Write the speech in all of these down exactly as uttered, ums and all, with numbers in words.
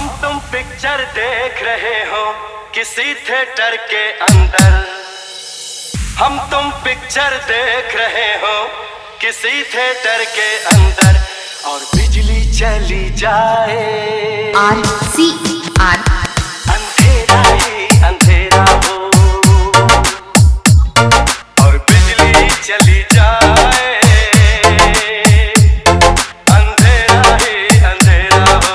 हम तुम पिक्चर देख रहे हो किसी थिएटर के अंदर। हम तुम पिक्चर देख रहे हो किसी थिएटर के अंदर और बिजली चली जाए। आर सी आर अंधेरा ही अंधेरा हो और बिजली चली जाए। अंधेरा ही अंधेरा हो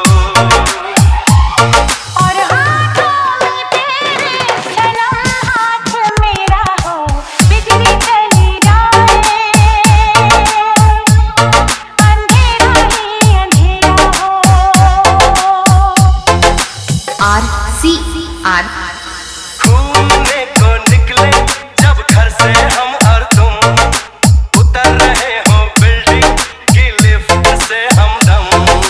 और हाथों में तेरे सनम हाथ मेरा हो बिजली चली जाए। अंधेरा ही अंधेरा हो। आर सी आर घूमने को निकले जब घर से हम और तुम, उतर रहे हो बिल्डिंग की लिफ्ट से हमदम।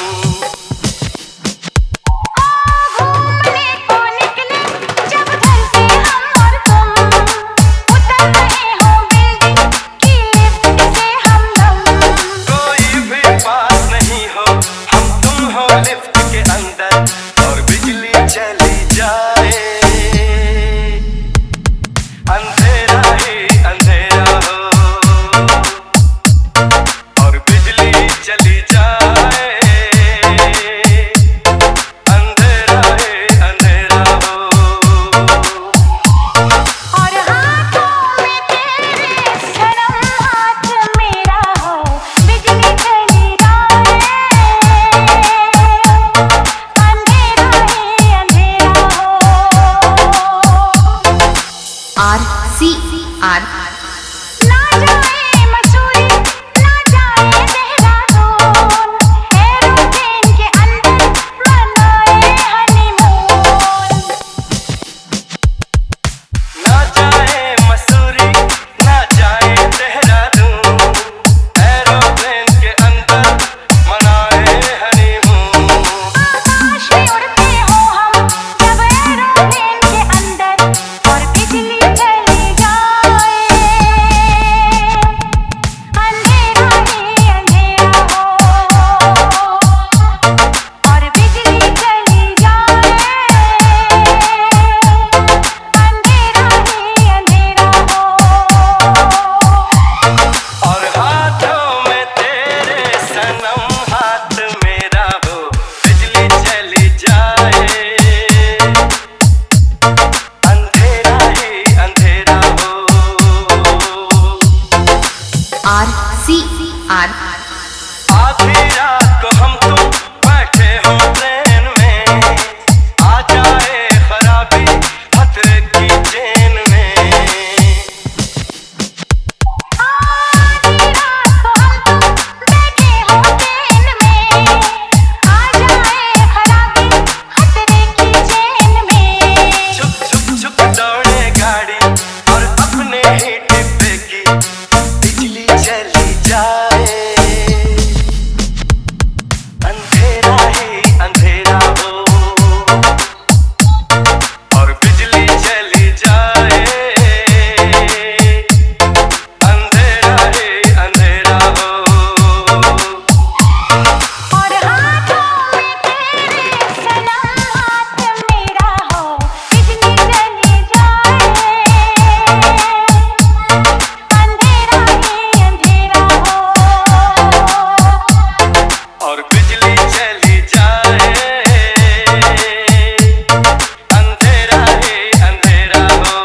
घूमने को निकले जब घर से हम और तुम, उतर रहे हो बिल्डिंग की लिफ्ट से हमदम। कोई भी पास नहीं हो, हम तुम हो लिफ्ट के अंदर और बिजली चली जाए। अंधेरा ही अंधेरा हो और बिजली चली जाए। अंधेरा ही अंधेरा हो और हाथों में तेरे सनम हाथ मेरा हो बिजली चली जाए। अंधेरा ही अंधेरा हो। आर सी आर ना जाए मसूरी ना जाए देहरादून, एरोप्लेन के अंदर मनाए हनीमून। ना जाए मसूरी ना जाए देहरादून, एरोप्लेन के अंदर मनाए हनीमून। आकाश में उड़ते हो हम जब एरोप्लेन के अंदर और बिजली चली जाए। अंधेरा ही अंधेरा हो और बिजली चली जाए। अंधेरा ही अंधेरा हो। और हाथों में तेरे सनम हाथ मेरा हो बिजली चली जाए। अंधेरा ही अंधेरा हो आर सी आर आधी रात को हम तुम बैठे हो ट्रेन में, आ जाए खराबी खतरे की चेन में। आधी रात को हम तुम बैठे हो ट्रेन में, आ जाए खराबी खतरे की चेन में। छुप छुप छुप दौड़े गाड़ी और अपने ही डिब्बे की बिजली चली जाए। अंधेरा ही अंधेरा हो और बिजली चली जाए। अंधेरा ही अंधेरा हो और हाथों में तेरे सनम हाथ मेरा हो बिजली चली जाए। अंधेरा ही अंधेरा हो और बिजली चली जाए। अंधेरा ही अंधेरा हो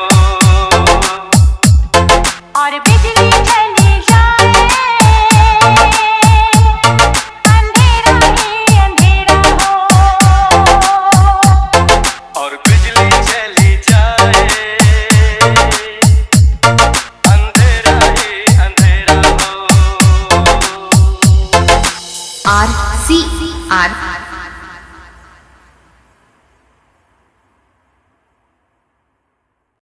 और बिजली चली जाए। अंधेरा ही अंधेरा हो और बिजली चली जाए। अंधेरा ही अंधेरा हो आर सी आर